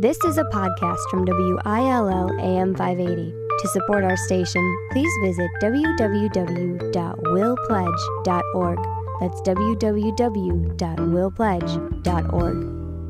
This is a podcast from WILL AM 580. To support our station, please visit www.willpledge.org. That's www.willpledge.org.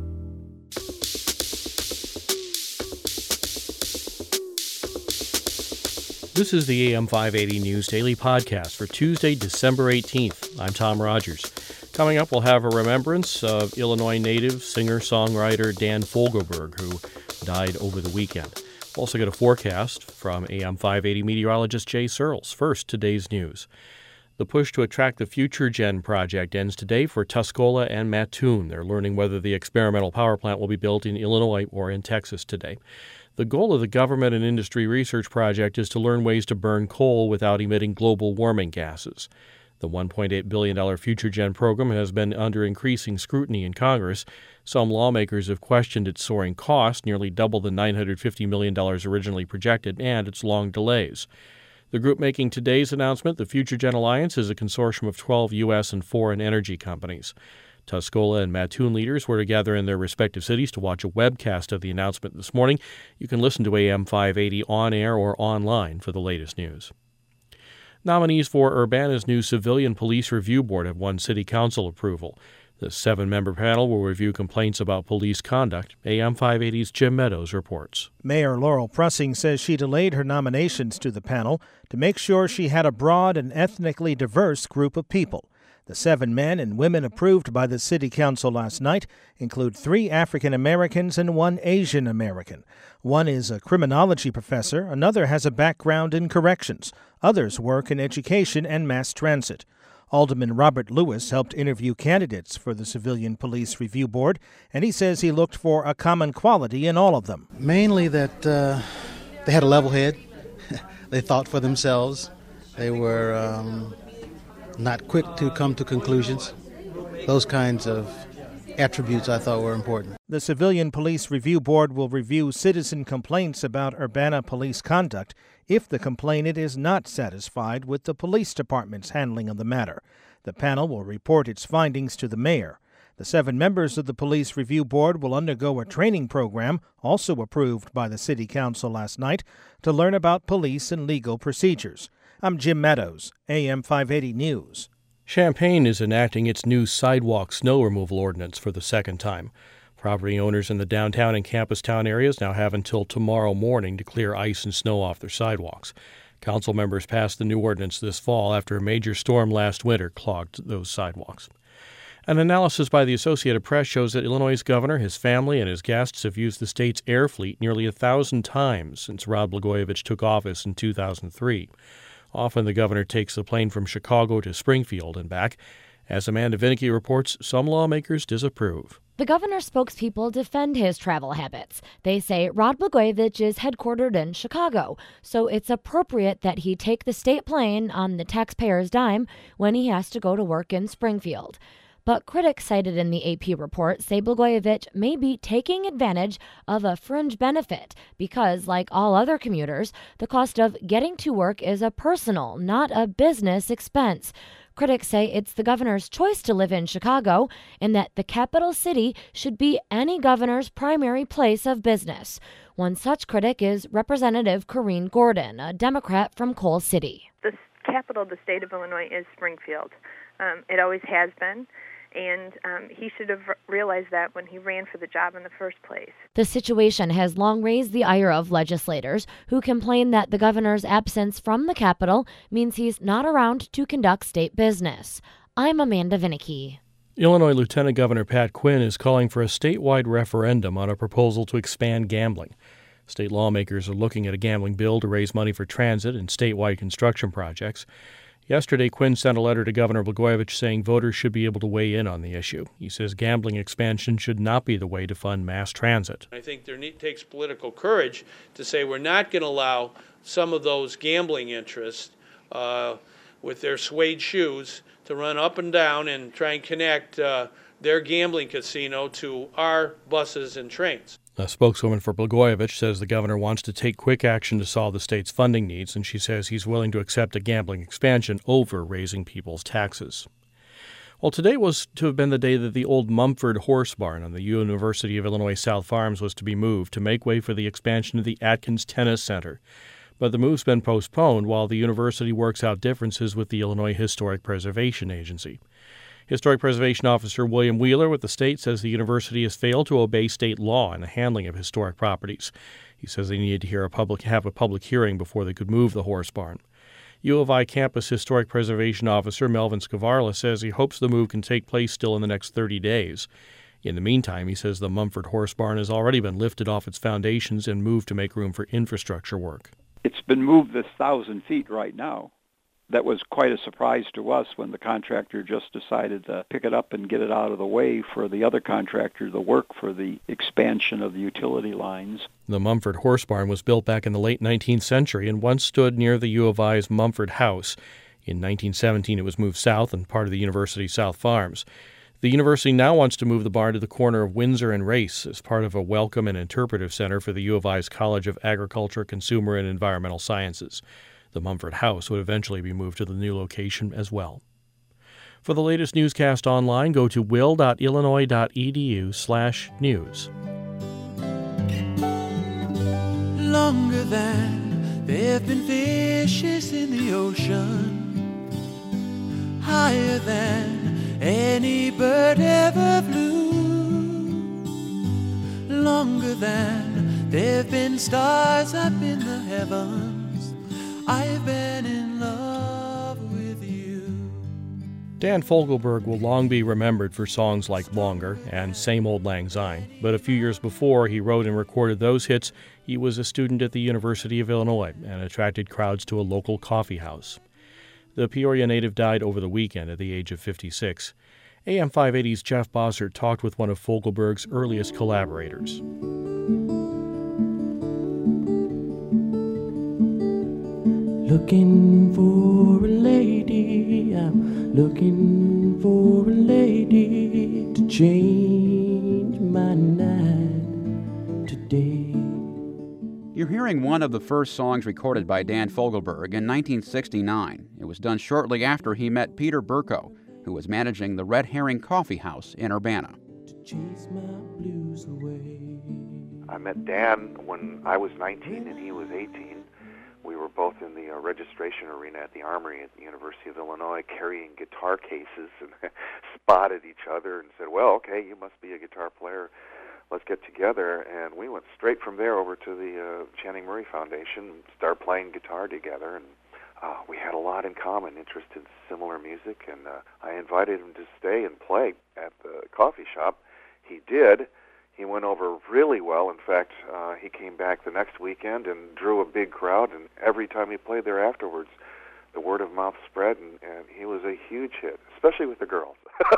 This is the AM 580 News Daily Podcast for Tuesday, December 18th. I'm Tom Rogers. Coming up, we'll have a remembrance of Illinois native singer-songwriter Dan Fogelberg, who died over the weekend. We'll also get a forecast from AM 580 meteorologist Jay Searles. First, today's news. The push to attract the Future Gen project ends today for Tuscola and Mattoon. They're learning whether the experimental power plant will be built in Illinois or in Texas today. The goal of the government and industry research project is to learn ways to burn coal without emitting global warming gases. The $1.8 billion Future Gen program has been under increasing scrutiny in Congress. Some lawmakers have questioned its soaring cost, nearly double the $950 million originally projected, and its long delays. The group making today's announcement, the Future Gen Alliance, is a consortium of 12 U.S. and foreign energy companies. Tuscola and Mattoon leaders were together in their respective cities to watch a webcast of the announcement this morning. You can listen to AM 580 on air or online for the latest news. Nominees for Urbana's new Civilian Police Review Board have won City Council approval. The 7-member panel will review complaints about police conduct. AM 580's Jim Meadows reports. Mayor Laurel Pressing says she delayed her nominations to the panel to make sure she had a broad and ethnically diverse group of people. The 7 men and women approved by the City Council last night include 3 African Americans and 1 Asian American. One is a criminology professor, another has a background in corrections. Others work in education and mass transit. Alderman Robert Lewis helped interview candidates for the Civilian Police Review Board, and he says he looked for a common quality in all of them. Mainly that they had a level head. They thought for themselves. They were not quick to come to conclusions. Those kinds of attributes I thought were important. The Civilian Police Review Board will review citizen complaints about Urbana police conduct if the complainant is not satisfied with the police department's handling of the matter. The panel will report its findings to the mayor. The 7 members of the Police Review Board will undergo a training program, also approved by the City Council last night, to learn about police and legal procedures. I'm Jim Meadows, AM 580 News. Champaign is enacting its new sidewalk snow removal ordinance for the second time. Property owners in the downtown and campus town areas now have until tomorrow morning to clear ice and snow off their sidewalks. Council members passed the new ordinance this fall after a major storm last winter clogged those sidewalks. An analysis by the Associated Press shows that Illinois' governor, his family, and his guests have used the state's air fleet nearly 1,000 times since Rod Blagojevich took office in 2003. Often the governor takes the plane from Chicago to Springfield and back. As Amanda Vinicky reports, some lawmakers disapprove. The governor's spokespeople defend his travel habits. They say Rod Blagojevich is headquartered in Chicago, so it's appropriate that he take the state plane on the taxpayer's dime when he has to go to work in Springfield. But critics cited in the AP report say Blagojevich may be taking advantage of a fringe benefit because, like all other commuters, the cost of getting to work is a personal, not a business expense. Critics say it's the governor's choice to live in Chicago and that the capital city should be any governor's primary place of business. One such critic is Representative Corrine Gordon, a Democrat from Coal City. The capital of the state of Illinois is Springfield. It always has been. And he should have realized that when he ran for the job in the first place. The situation has long raised the ire of legislators who complain that the governor's absence from the Capitol means he's not around to conduct state business. I'm Amanda Vinicky. Illinois Lieutenant Governor Pat Quinn is calling for a statewide referendum on a proposal to expand gambling. State lawmakers are looking at a gambling bill to raise money for transit and statewide construction projects. Yesterday, Quinn sent a letter to Governor Blagojevich saying voters should be able to weigh in on the issue. He says gambling expansion should not be the way to fund mass transit. I think there takes political courage to say we're not going to allow some of those gambling interests with their suede shoes to run up and down and try and connect their gambling casino to our buses and trains. A spokeswoman for Blagojevich says the governor wants to take quick action to solve the state's funding needs, and she says he's willing to accept a gambling expansion over raising people's taxes. Well, today was to have been the day that the old Mumford Horse Barn on the University of Illinois South Farms was to be moved to make way for the expansion of the Atkins Tennis Center. But the move's been postponed while the university works out differences with the Illinois Historic Preservation Agency. Historic Preservation Officer William Wheeler with the state says the university has failed to obey state law in the handling of historic properties. He says they needed to have a public hearing before they could move the horse barn. U of I Campus Historic Preservation Officer Melvin Scavarla says he hopes the move can take place still in the next 30 days. In the meantime, he says the Mumford Horse Barn has already been lifted off its foundations and moved to make room for infrastructure work. It's been moved 1,000 feet right now. That was quite a surprise to us when the contractor just decided to pick it up and get it out of the way for the other contractor to work for the expansion of the utility lines. The Mumford Horse Barn was built back in the late 19th century and once stood near the U of I's Mumford House. In 1917, it was moved south and part of the university's South Farms. The university now wants to move the barn to the corner of Windsor and Race as part of a welcome and interpretive center for the U of I's College of Agriculture, Consumer, and Environmental Sciences. The Mumford House would eventually be moved to the new location as well. For the latest newscast online, go to will.illinois.edu/news. Longer than there have been fishes in the ocean, higher than any bird ever flew, longer than there have been stars up in the heavens. I've been in love with you. Dan Fogelberg will long be remembered for songs like Longer and Same Old Lang Syne, but a few years before he wrote and recorded those hits, he was a student at the University of Illinois and attracted crowds to a local coffee house. The Peoria native died over the weekend at the age of 56. AM 580's Jeff Bossert talked with one of Fogelberg's earliest collaborators. Looking for a lady, I'm looking for a lady to change my night today. You're hearing one of the first songs recorded by Dan Fogelberg in 1969. It was done shortly after he met Peter Burko, who was managing the Red Herring Coffee House in Urbana. To chase my blues away. I met Dan when I was 19 and he was 18. We were both in the registration arena at the Armory at the University of Illinois carrying guitar cases and spotted each other and said, well, okay, you must be a guitar player. Let's get together. And we went straight from there over to the Channing Murray Foundation and started playing guitar together. And we had a lot in common, interest in similar music. And I invited him to stay and play at the coffee shop. He did. He went over really well. In fact, he came back the next weekend and drew a big crowd, and every time he played there afterwards, the word of mouth spread, and he was a huge hit, especially with the girls.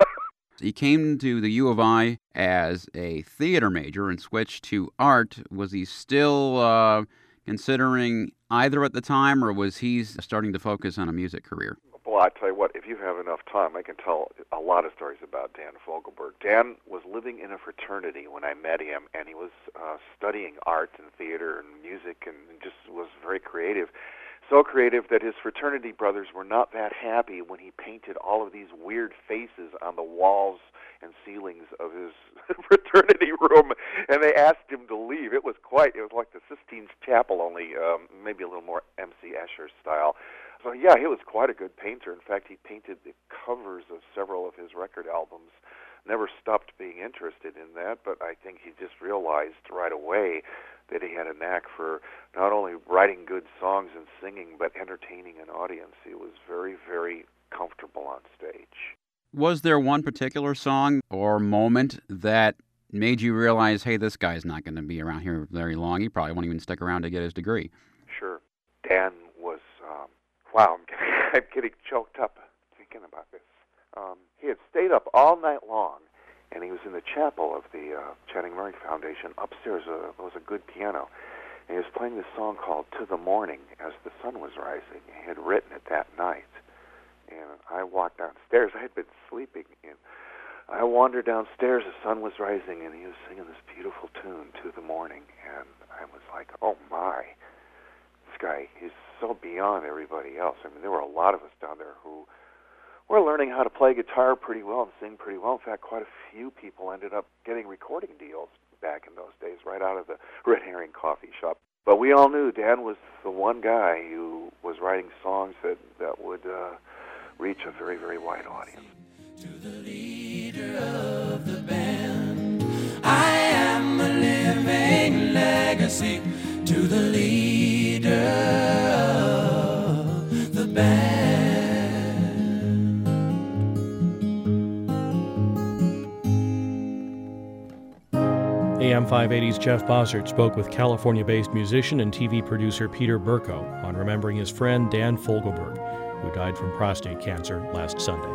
He came to the U of I as a theater major and switched to art. Was he still considering either at the time, or was he starting to focus on a music career? Well, I tell you what, if you have enough time, I can tell a lot of stories about Dan Fogelberg. Dan was living in a fraternity when I met him, and he was studying art and theater and music and just was very creative. So creative that his fraternity brothers were not that happy when he painted all of these weird faces on the walls and ceilings of his fraternity room, and they asked him to leave. It was like the Sistine Chapel, only maybe a little more M.C. Escher style. So, yeah, he was quite a good painter. In fact, he painted the covers of several of his record albums. Never stopped being interested in that, but I think he just realized right away that he had a knack for not only writing good songs and singing, but entertaining an audience. He was very, very comfortable on stage. Was there one particular song or moment that made you realize, hey, this guy's not going to be around here very long. He probably won't even stick around to get his degree. Sure. Dan was, wow, I'm getting choked up thinking about this. He had stayed up all night long, and he was in the chapel of the Channing Murray Foundation. Upstairs was a good piano, and he was playing this song called To the Morning as the Sun Was Rising. He had written it that night, and I walked downstairs. I had been sleeping, and I wandered downstairs. The sun was rising, and he was singing this beautiful tune, To the Morning, and I was like, oh, my. This guy, he's so beyond everybody else. I mean, there were a lot of us down there who were learning how to play guitar pretty well and sing pretty well. In fact, quite a few people ended up getting recording deals back in those days right out of the Red Herring Coffee Shop. But we all knew Dan was the one guy who was writing songs that would reach a very, very wide audience. To the leader of the band, I am a living legacy. To the leader of the band. AM 580's Jeff Bossert spoke with California-based musician and TV producer Peter Berko on remembering his friend Dan Fogelberg, who died from prostate cancer last Sunday.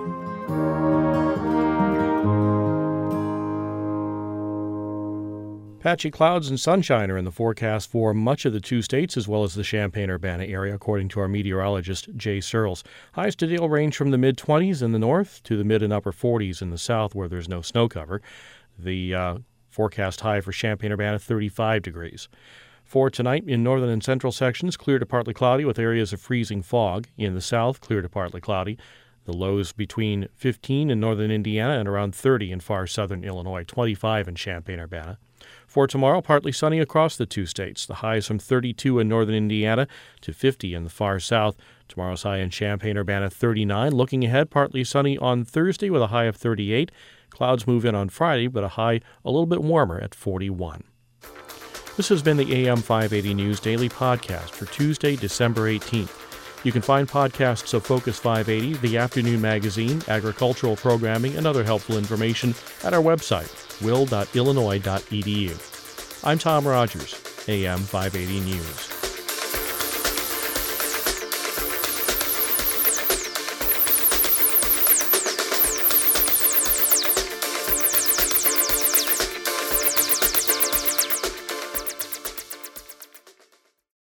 Patchy clouds and sunshine are in the forecast for much of the two states as well as the Champaign-Urbana area, according to our meteorologist Jay Searles. Highs today will range from the mid-20s in the north to the mid and upper 40s in the south where there's no snow cover. The forecast high for Champaign-Urbana, 35 degrees. For tonight, in northern and central sections, clear to partly cloudy with areas of freezing fog. In the south, clear to partly cloudy. The lows between 15 in northern Indiana and around 30 in far southern Illinois, 25 in Champaign-Urbana. For tomorrow, partly sunny across the two states. The highs from 32 in northern Indiana to 50 in the far south. Tomorrow's high in Champaign-Urbana, 39. Looking ahead, partly sunny on Thursday with a high of 38. Clouds move in on Friday, but a high a little bit warmer at 41. This has been the AM 580 News Daily Podcast for Tuesday, December 18th. You can find podcasts of Focus 580, the afternoon magazine, agricultural programming, and other helpful information at our website, will.illinois.edu. I'm Tom Rogers, AM 580 News.